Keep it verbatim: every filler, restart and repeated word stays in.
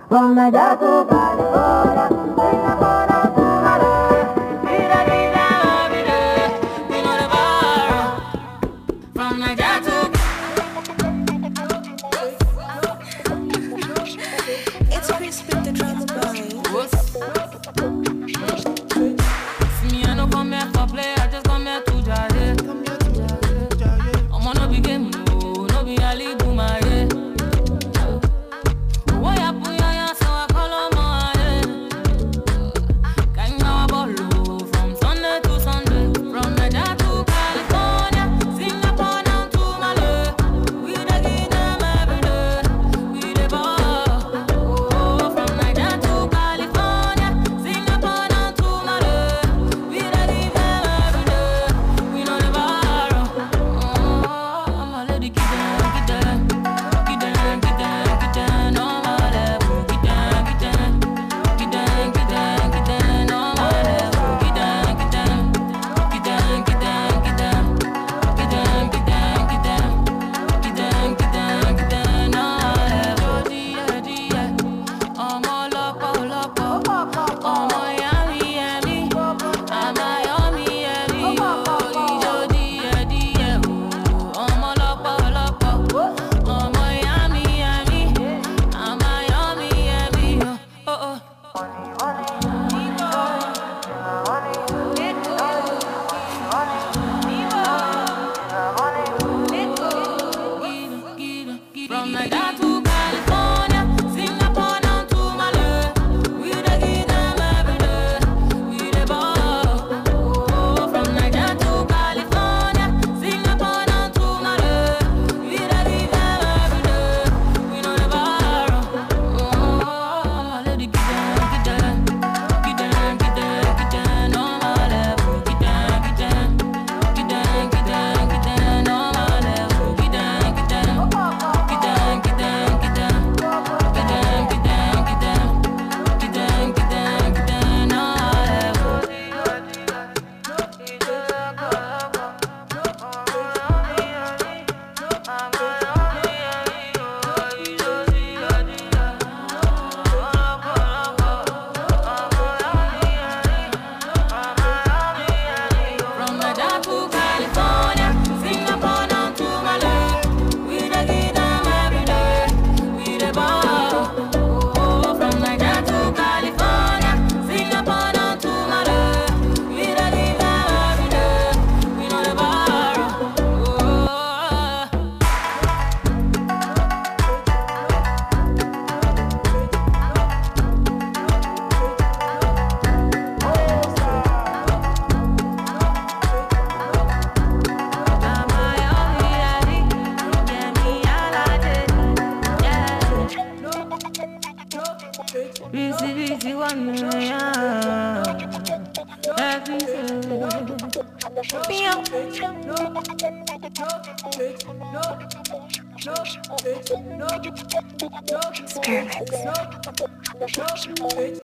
From Nigeria to California, Singapore down to Malaysia. Vida, vida, vida, we know the bar. From Nigeria to It's Chris with the drums boy. me, I no come here for play, I just come here to jare. I'm on no big game, no, no be Ali Boomaye. Why you put your hands so I call on my Kind of ball from Sunday to Sunday, from Nigeria to California, Singapore down to Malay. We dey give them every day, we dey ball. Oh, from Nigeria to California, Singapore down to Malay. We dey give them every day, we know the bar. Oh, my lady, get down, get down, get down, get down, get down, on my level, get down, get down, get down, get down, get down, on my level, get down, get down, get down, get down, get down, get down, get down, get down, get down, get down, get down, on my level. Dia, dia, ọmọ lọ́pọ̀ lọ́pọ̀, ọmọ yummy yummy, àmà yummy yummy, ijó díẹ̀ díẹ̀ o. Ọmọ lọ́pọ̀ lọ́pọ̀, ọmọ yummy yummy, àmà yummy yummy, oh oh. From Nigeria to California, Singapore down to Malay. We dey give them every day, we dey ball. Oh, from Nigeria to California, Singapore down to Malay. We dey give them every day, we know the bar. Oh, my lady, get down, get down, get down, get down, get down, on my level, get down, get down, get down, get down, get down, on my level, get down, get down, get down, get down, get down, get down, get down, get down, get down, get down, get down, on my level. From Nigeria to California, Singapore down to Malay. We dey give them every day, we dey ball. Oh, from Nigeria to California, Singapore down to Malay. We dey give them every day, we know the bar. Oh. Busy, busy, one yeah. Everything. Spearmix.